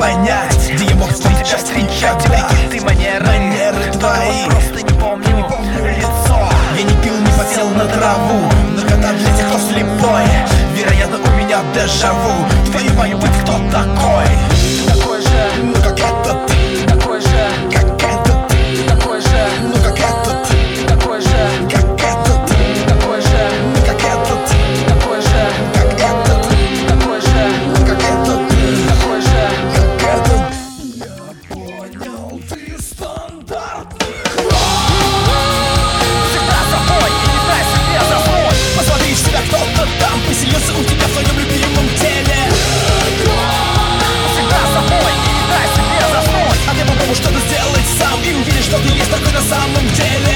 понять, где я мог встретить тебя встречать. Ты манеры твои, просто не помню лицо. Я не пил, не потел на траву, наркота для тех, кто слепой. Вероятно, у меня дежаву. Твою мою быть, кто такой? Ты такой же, ну как этот. Ты такой же, как этот. Ты такой же, ну как этот. Ты такой же, как этот. Ты такой же, ну как этот. Ты такой же, как этот. Ты такой же, ну как этот. Ты такой же, как этот. Я понял, ты стандартный. Всегда с собой и не дай себе заснуть. Посмотри в себя, кто-то там поселился у тебя в твоем любимом теле. Всегда с собой и не дай себе заснуть. А ты попробуй что-то сделать сам и увидишь, что ты есть такой на самом деле.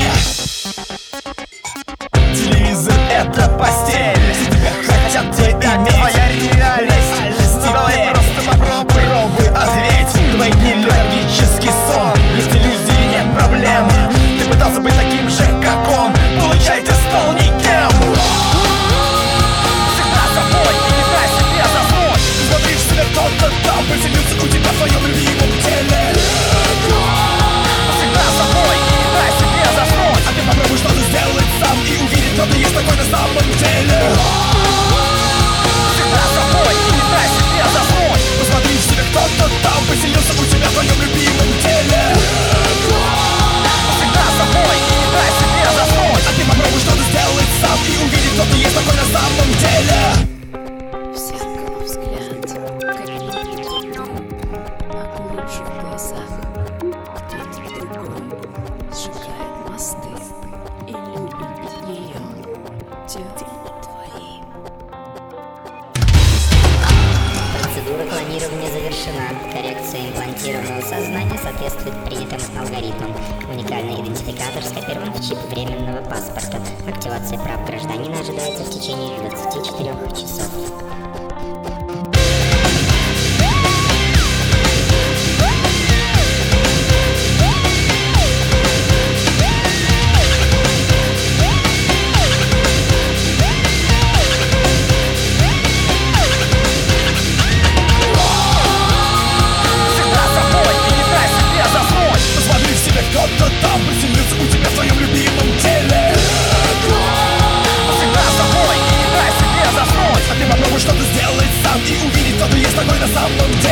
Телевизор — это постель, все тебя хотят иметь. Твоя реальность, давай просто попробуй ответь. Твои дни — логический сон, есть иллюзии, нет проблем. Ты пытался быть таким же, как он, получай, ты стал никем. Всегда с собой и не дай себе заснуть. Смотри в себя, кто-то там поселился у тебя в твоем любимом теле. Всегда с собой и не дай себе заснуть. А ты попробуй что-то сделать сам и увидеть, кто ты есть такой на самом деле. Всегда с собой и не дай себе заснуть. Посмотри в себя, кто-то там поселился у тебя в твоем любимом теле. Всегда с собой и не дай себе заснуть. А ты попробуй что-то сделать сам и увидеть, кто ты есть такой на самом деле. В зеркало взгляд, как видит дом, а глубже в глазах кто-то другой сжигает мосты и любит ее дела твои. Процедура клонирования завершена. Коррекция имплантированного сознания соответствует принятым алгоритмам. Уникальный идентификатор скопирован в чип временного паспорта. Активация прав гражданина ожидается в течение 24 часов. Кто-то там поселился у тебя в твоем любимом теле. Всегда с тобой и не дай себе заснуть. А ты попробуй что-то сделать сам и увидеть, кто ты есть такой на самом деле.